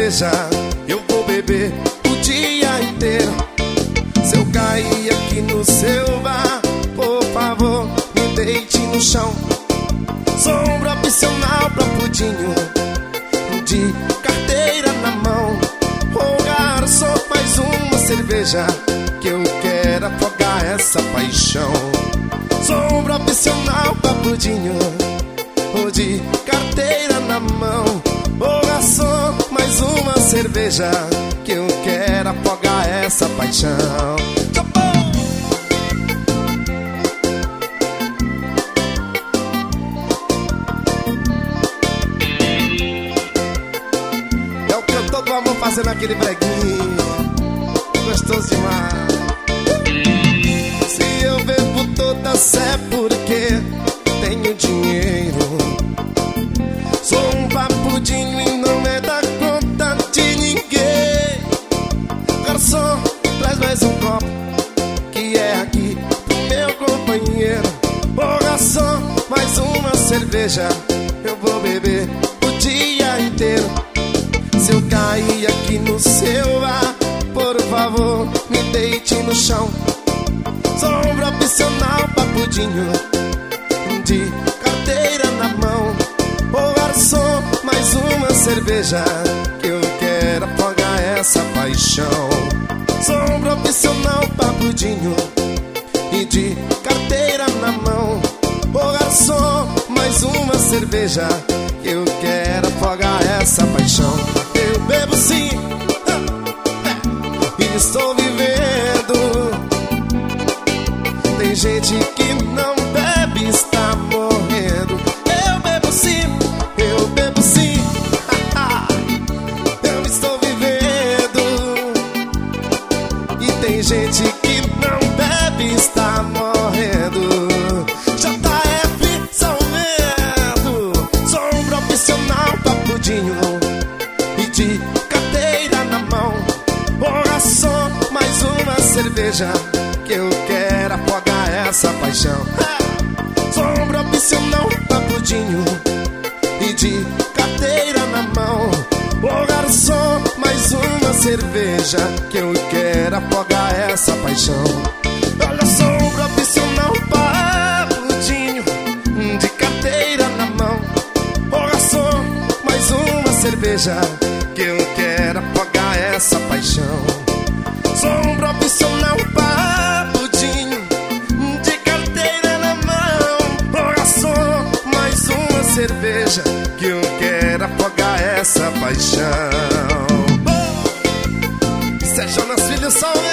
cerveja eu vou beber o dia inteiro. Se eu cair aqui no seu bar, por favor, me deite no chão. Sou um profissional pra pudinho, de carteira na mão. Ô garçom, mais uma cerveja, que eu quero afogar essa paixão. Sou um profissional pra pudinho, de carteira na mão. Ô garçom, mais uma cerveja, que eu quero afogar essa paixão. É o cantor do amor fazendo aquele breguinho gostoso demais. Se eu bebo todas é porque tenho dinheiro. Sou um papudinho e não é da conta de ninguém. Garçom, traz mais um copo, que é aqui pro meu companheiro. Ô garçom, mais uma cerveja, eu vou beber o dia inteiro. Se eu cair aqui no seu bar, por favor, me deite no chão. Sou um profissional papudinho, de carteira na mão. Ô garçom, mais uma cerveja, que eu quero afogar essa paixão. Sou um profissional papudinho e de carteira na mão. Ô garçom, mais uma cerveja, que eu quero afogar essa paixão. Eu bebo sim, e estou vivendo. Tem gente que não bebe, está morrendo. Eu bebo sim, eu estou vivendo. E tem gente que não bebe, está morrendo. JF Salvendo, sou um profissional papudinho e de carteira na mão. Ô garçom, mais uma cerveja, que eu quero afogar essa paixão. Sou um profissional papudinho e de carteira na mão. Ô garçom, mais uma cerveja, que eu quero afogar essa paixão. Olha, sou um profissional papudinho de carteira na mão. Ô garçom, mais uma cerveja, que eu quero afogar essa paixão. Sou um profissional papudinho de carteira na mão. Ô garçom, mais uma cerveja, que eu quero afogar essa paixão. Sérgio Nas Filhos, salve!